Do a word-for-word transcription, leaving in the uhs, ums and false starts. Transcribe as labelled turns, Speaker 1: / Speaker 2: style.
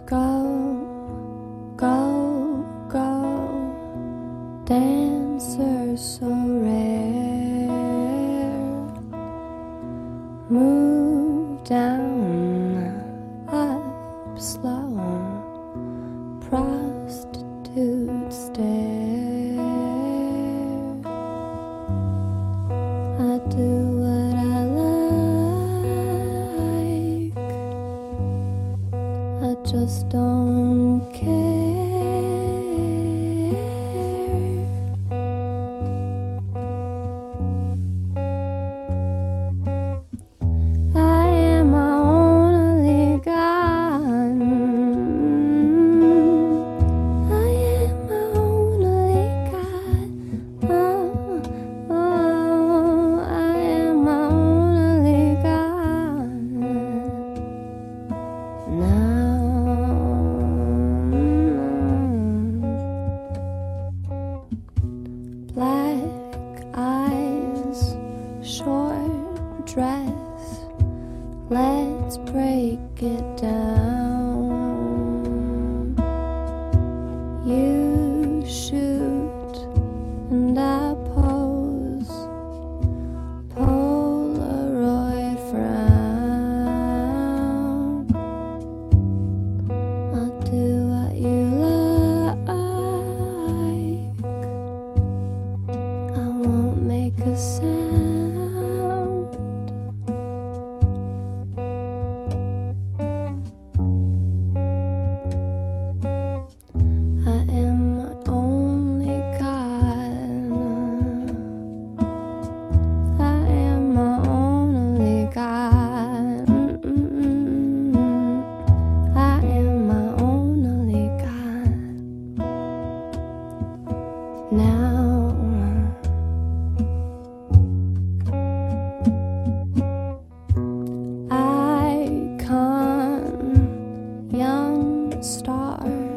Speaker 1: Go, go, go, dancer so rare. Move down, up slow, prostitute stare. I do what I like, I just don't care. I am my only God. I am my only God. Oh, oh, I am my only God. Now black eyes, short dress, let's break it down. You shoot and I pose, Polaroid frown. I'll do what you like, I won't make a sound. I am my only God. I am my only God. Mm-mm-mm. I am my only God. Now icon, young star.